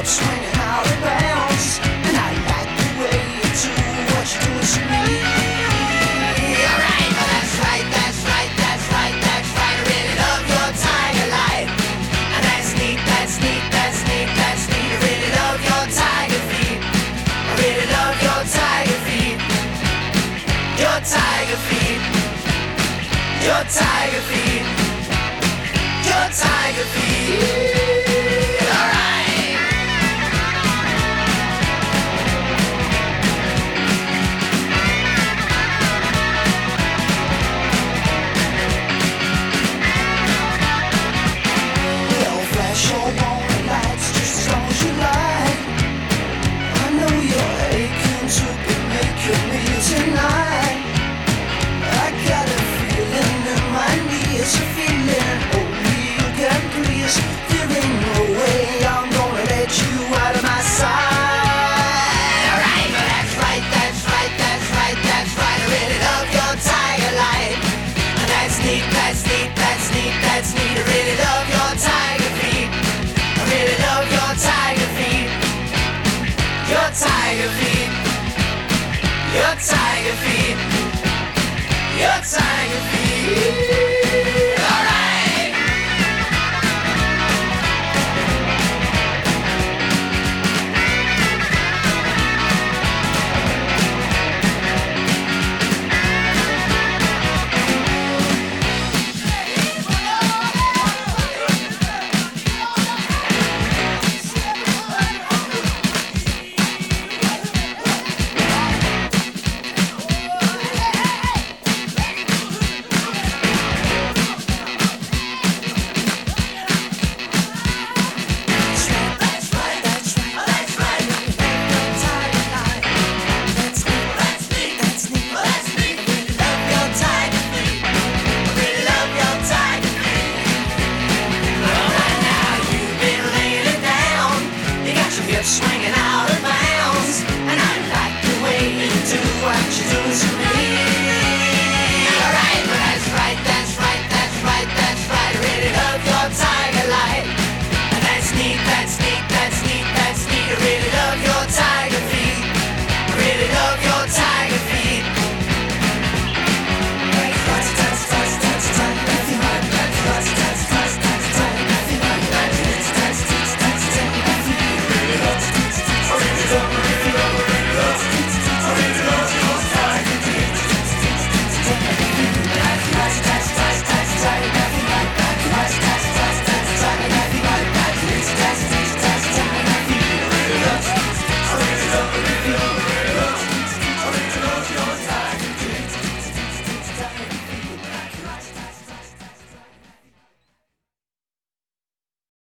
swinging out of bounds, and I like the way you do what you do to me. Alright, well that's right, that's right, that's right, that's right. I really love your tiger light, and that's neat, that's neat, that's neat, that's neat. I really love your tiger feet. I really love your tiger feet. Your tiger feet. Your tiger feet. Your tiger feet.